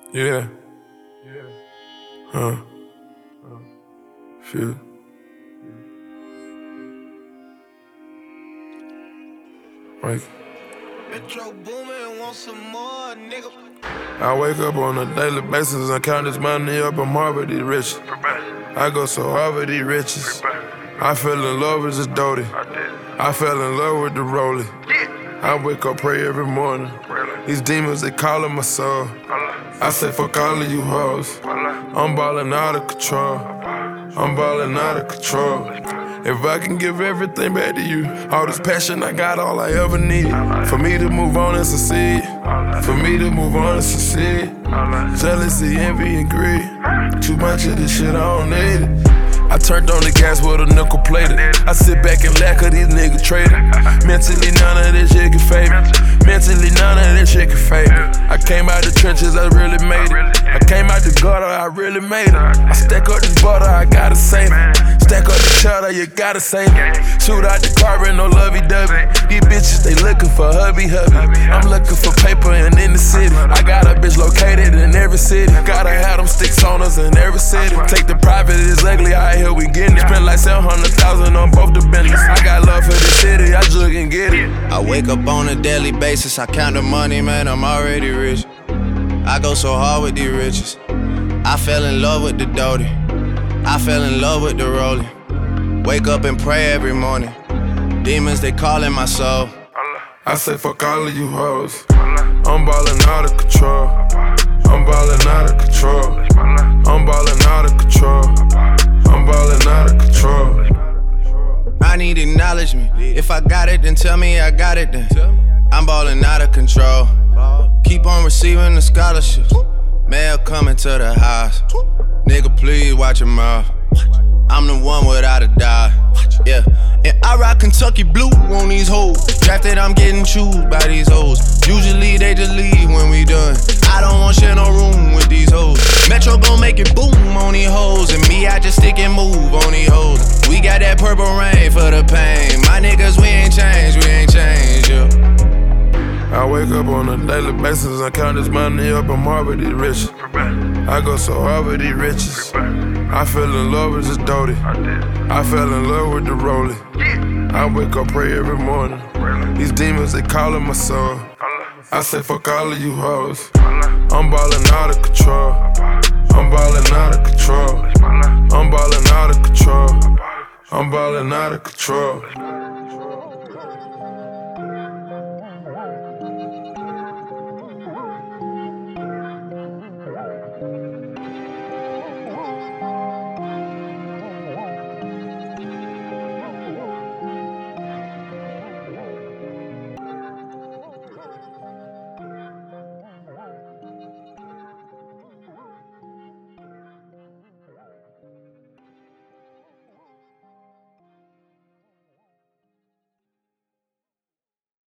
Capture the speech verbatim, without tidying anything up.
Yeah. Yeah. Huh. Shit. Like, Metro Boomin, want some more, nigga. I wake up on a daily basis and count this money up. I'm hard with these riches. I go so hard with these riches. I fell in love with this Doty. I fell in love with the Rollie. I wake up, pray every morning. These demons, they calling my soul. I say, fuck all of you hoes. I'm ballin' out of control. I'm ballin' out of control. If I can give everything back to you, all this passion I got, all I ever need. For me to move on and succeed. For me to move on and succeed. Jealousy, envy, and greed. Too much of this shit, I don't need it. I turned on the gas with a nickel plated. I sit back and laugh cause these niggas traded. Mentally, none of this shit can fade me. Mentally, none of this shit can fade me. I came out the trenches, I really made it. I came out the gutter, I really made it. I stack up this butter, I gotta save it. Stack up the cheddar, you gotta save it. Shoot out the car and no lovey-dovey. These bitches, they looking for hubby hubby. I'm looking for paper and in the city. I got a bitch located in every city. Gotta have them sticks on us in every city. Take the private, it's ugly, I here we gettin' it. Spend like seven hundred thousand on both the business. I got love for the city, I just can get it. I wake up on a daily basis, I count the money, man, I'm already rich. I go so hard with these riches. I fell in love with the Doty. I fell in love with the Rollie. Wake up and pray every morning. Demons, they calling my soul. I say fuck all of you hoes. I'm ballin' out of control. I'm ballin' out of control. I'm ballin' out of control. I'm ballin' out of control. I need acknowledgement. If I got it, then tell me I got it then. I'm ballin' out of control. Keep on receiving the scholarships. Mail coming to the house. Nigga, please watch your mouth. I'm the one without a doubt. Yeah. And I rock Kentucky blue on these hoes. Drafted, I'm getting chewed by these hoes. Usually they just leave when we done. I don't want share no room with these hoes. Metro gon' make it boom on these hoes. And me, I just stick and move on these hoes. We got that purple rain for the pain. My niggas, we ain't changed, we ain't changed, yeah. I wake up on a daily basis and count this money up. I'm hard with these riches. I go so hard with these riches. I fell in love with this Doty. I fell in love with the Rollie. I wake up, pray every morning. These demons, they calling my soul. I say fuck all of you hoes. I'm ballin' out of control. I'm ballin' out of control. I'm ballin' out of control. I'm ballin' out of control.